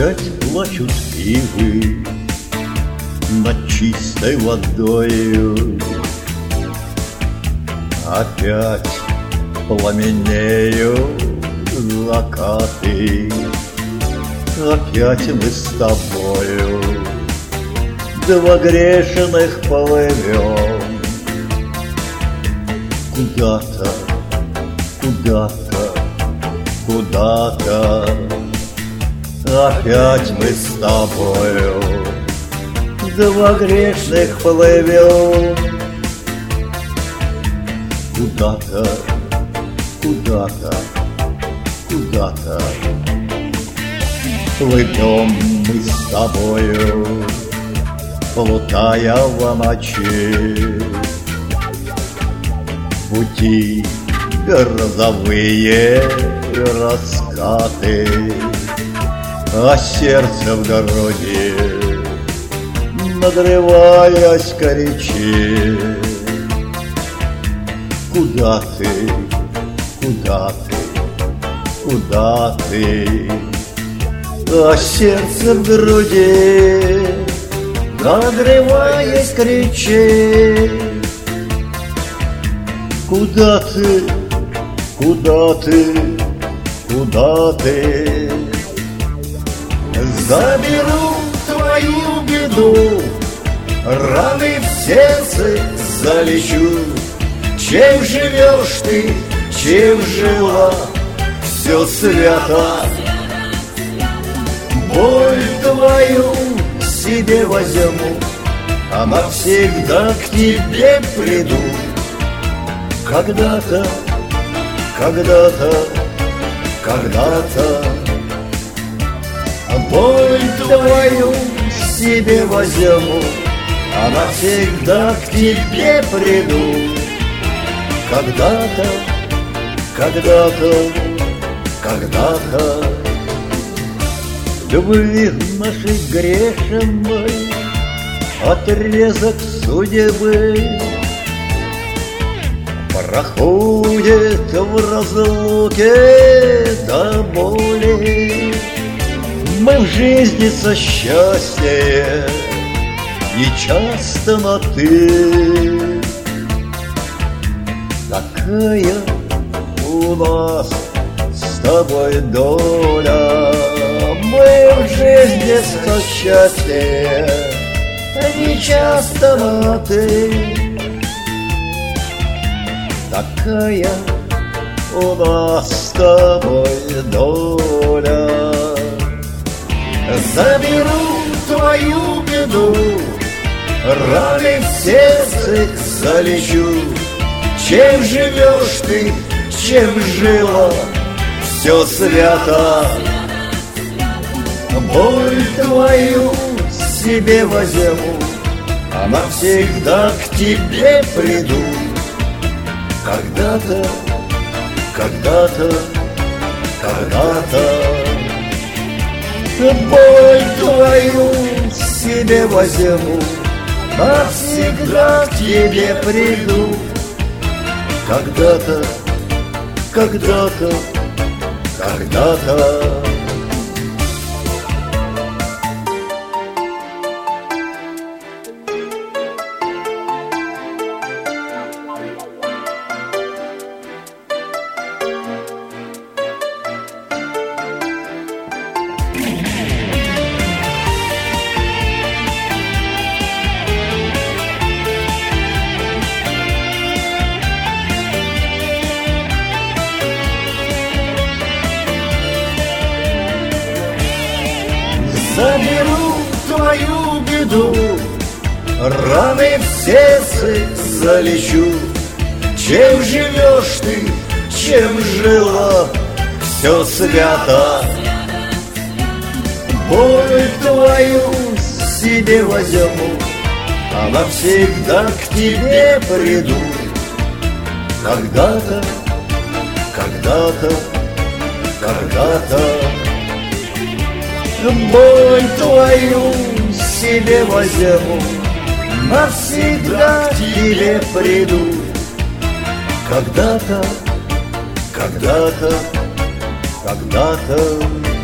Опять плачут ивы над чистой водою, опять пламенеют закаты, опять мы с тобою два грешных плывем куда-то, куда-то, куда-то. Опять мы с тобою два грешных плывем куда-то, куда-то, куда-то. Плывем мы с тобою, плутая в ночи, пути грозовые раскаты, а сердце в груди, надрываясь, кричит: куда ты, куда ты, куда ты? А сердце в груди, надрываясь, кричит: куда ты, куда ты, куда ты? Заберу твою беду, раны в сердце залечу. Чем живешь ты, чем жила, все свято. Боль твою себе возьму, а навсегда к тебе приду. Когда-то, когда-то, когда-то боль твою себе возьму, а навсегда к тебе приду. Когда-то, когда-то, когда-то любви нашей грешной отрезок судьбы проходит в разлуке до боли. Мы в жизни со счастьем и часто на ты. Такая у нас с тобой доля. Мы в жизни со счастьем и часто на ты. Такая у нас с тобой доля. Заберу твою беду, раны в сердце залечу. Чем живешь ты, чем жила, все свято. Боль твою себе возьму, а навсегда к тебе приду. Когда-то, когда-то, когда-то боль твою себе возьму, навсегда к тебе приду. Когда-то, когда-то, когда-то. Заберу твою беду, раны в сердце залечу. Чем живешь ты, чем жила, все свято. Боль твою себе возьму, а навсегда к тебе приду. Когда-то, когда-то, когда-то боль твою себе возьму, навсегда к тебе приду. Когда-то, когда-то, когда-то.